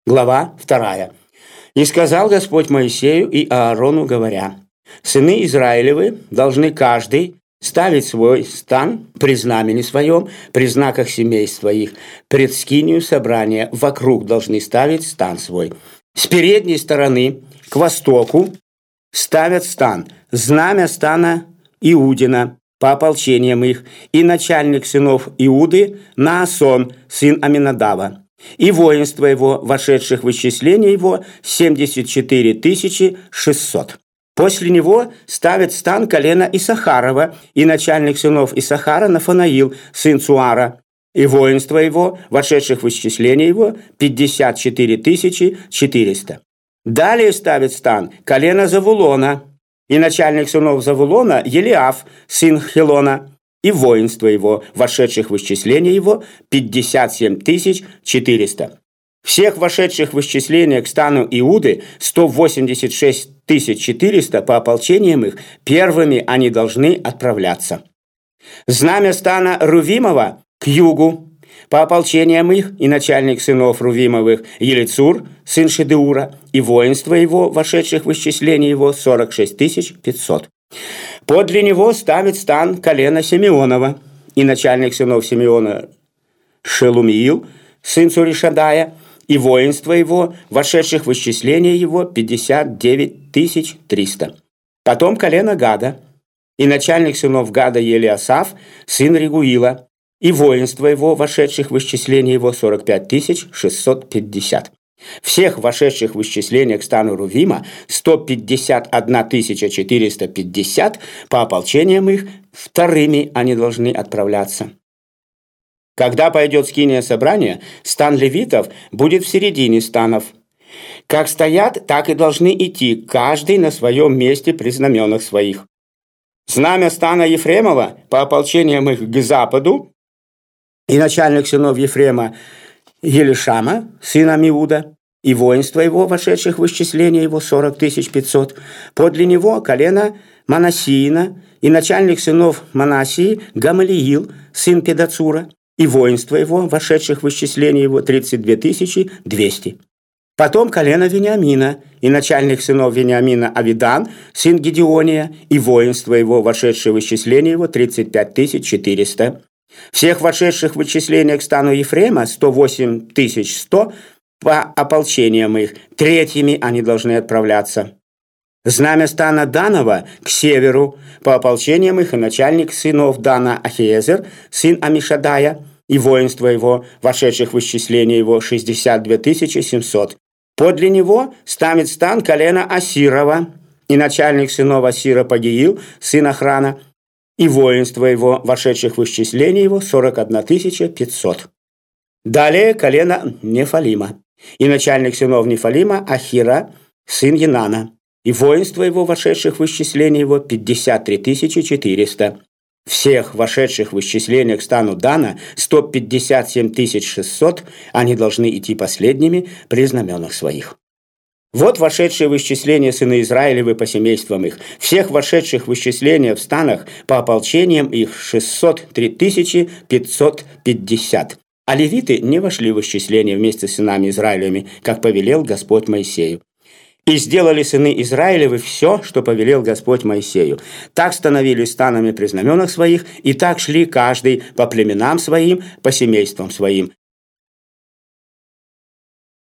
Глава 2. «И сказал Господь Моисею и Аарону, говоря: сыны Израилевы должны каждый ставить свой стан при знамени своем, при знаках семейств своих, пред скинию собрания, вокруг должны ставить стан свой. С передней стороны к востоку ставят стан, знамя стана Иудина по ополчениям их, и начальник сынов Иуды Наасон, сын Аминадава, и воинство его, вошедших в исчисление его, 74 600. После него ставят стан колена Исахарова, и начальник сынов Исахара Нафанаил, сын Цуара, и воинство его, вошедших в исчисление его, 54 400. Далее ставит стан колена Завулона, и начальник сынов Завулона Елиаф, сын Хелона, и воинство его, вошедших в исчисление его, 57 400. Всех вошедших в исчисление к стану Иуды 186 400 по ополчениям их, первыми они должны отправляться. Знамя стана Рувимова к югу по ополчениям их, и начальник сынов Рувимовых Елицур, сын Шедеура, и воинство его, вошедших в исчисление его, 46 500. Подле него ставит стан колена Симеонова, и начальник сынов Симеона Шелумиил, сын Цуришадая, и воинство его, вошедших в исчисление его, 59 300. Потом колено Гада, и начальник сынов Гада Елиасаф, сын Регуила, и воинство его, вошедших в исчисление его, 45 650. Всех вошедших в исчисление к стану Рувима 151 450 по ополчениям их, вторыми они должны отправляться. Когда пойдет скиния собрания, стан левитов будет в середине станов. Как стоят, так и должны идти, каждый на своем месте при знаменах своих. Знамя стана Ефремова по ополчениям их к западу, и начальник сынов Ефрема Елишама, сын Амиуда, и воинство его, вошедших в исчисление его, 40 500. Подле него колено Манассиина, и начальник сынов Манассии Гамалиил, сын Педацура, и воинство его, вошедших в исчисление его, 32 200. Потом колено Вениамина, и начальник сынов Вениамина Авидан, сын Гедеония, и воинство его, вошедшее в исчисление его, 35 400. Всех вошедших в исчисление к стану Ефрема 108 100 по ополчениям их, третьими они должны отправляться. Знамя стана Данова к северу по ополчениям их, и начальник сынов Дана Ахиезер, сын Амишадая, и воинство его, вошедших в исчисление его, 62 700. Подле него ставит стан колена Асирова, и начальник сынов Асира Пагиил, сын Охрана, и воинство его, вошедших в исчисление его, 41 500. Далее колено Нефалима, и начальник сынов Нефалима Ахира, сын Енана, и воинство его, вошедших в исчисление его, 53 400. Всех вошедших в исчисление к стану Дана 157 600, они должны идти последними при знаменах своих. Вот вошедшие в исчисление сыны Израилевы по семействам их. Всех вошедших в исчисление в станах по ополчениям их 603 550. А левиты не вошли в исчисление вместе с сынами Израилевыми, как повелел Господь Моисею. И сделали сыны Израилевы все, что повелел Господь Моисею. Так становились станами при знаменах своих, и так шли каждый по племенам своим, по семействам своим.